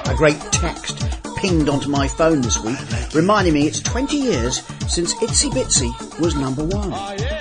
A great text pinged onto my phone this week, reminding me it's 20 years since Itsy Bitsy was number one.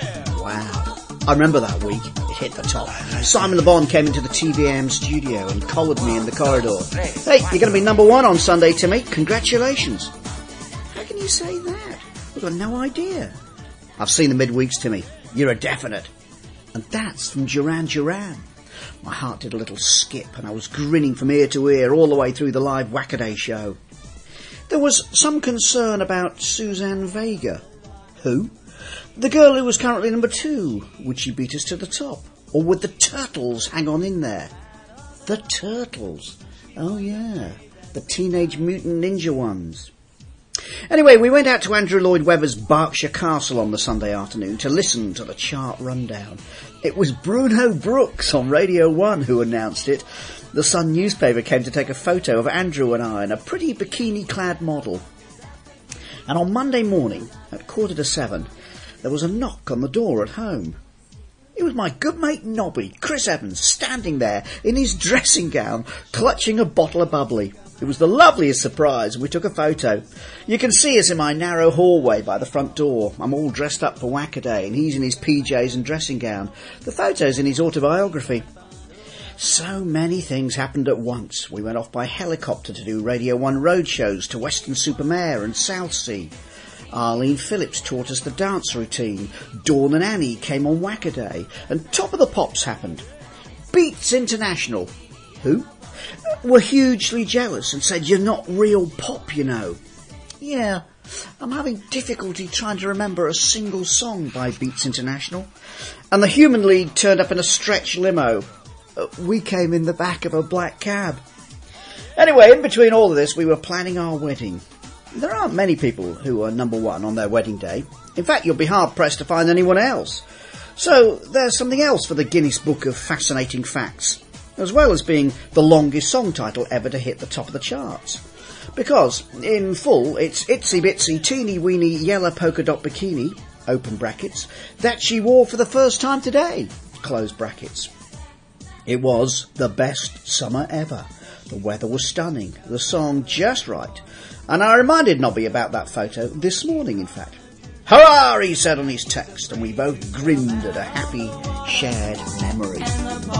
Wow. I remember that week. It hit the top. Simon Le Bon came into the TVM studio and collared me in the corridor. Hey, you're going to be number one on Sunday, Timmy. Congratulations. How can you say that? I've got no idea. I've seen the midweeks, Timmy. You're a definite. And that's from Duran Duran. My heart did a little skip and I was grinning from ear to ear all the way through the live Wackaday show. There was some concern about Suzanne Vega. Who? The girl who was currently number 2. Would she beat us to the top? Or would the Turtles hang on in there? The Turtles. Oh yeah, the Teenage Mutant Ninja ones. Anyway, we went out to Andrew Lloyd Webber's Berkshire Castle on the Sunday afternoon to listen to the chart rundown. It was Bruno Brooks on Radio 1 who announced it. The Sun newspaper came to take a photo of Andrew and I and a pretty bikini-clad model. And on Monday morning, at 7:15, there was a knock on the door at home. It was my good mate Nobby, Chris Evans, standing there in his dressing gown, clutching a bottle of bubbly. It was the loveliest surprise, and we took a photo. You can see us in my narrow hallway by the front door. I'm all dressed up for Wackaday, and he's in his PJs and dressing gown. The photo's in his autobiography. So many things happened at once. We went off by helicopter to do Radio 1 road shows to Weston-super-Mare and Southsea. Arlene Phillips taught us the dance routine. Dawn and Annie came on Wackaday. And Top of the Pops happened. Beats International. Who? Were hugely jealous and said, "You're not real pop, you know." Yeah, I'm having difficulty trying to remember a single song by Beats International. And the Human League turned up in a stretch limo. We came in the back of a black cab. Anyway, in between all of this, we were planning our wedding. There aren't many people who are number one on their wedding day. In fact, you'll be hard-pressed to find anyone else. So there's something else for the Guinness Book of Fascinating Facts, as well as being the longest song title ever to hit the top of the charts. Because, in full, it's Itsy Bitsy Teeny Weeny Yellow Polka Dot Bikini, open brackets, that she wore for the first time today, close brackets. It was the best summer ever. The weather was stunning, the song just right. And I reminded Nobby about that photo this morning, in fact. Hurrah, he said on his text, and we both grinned at a happy, shared memory.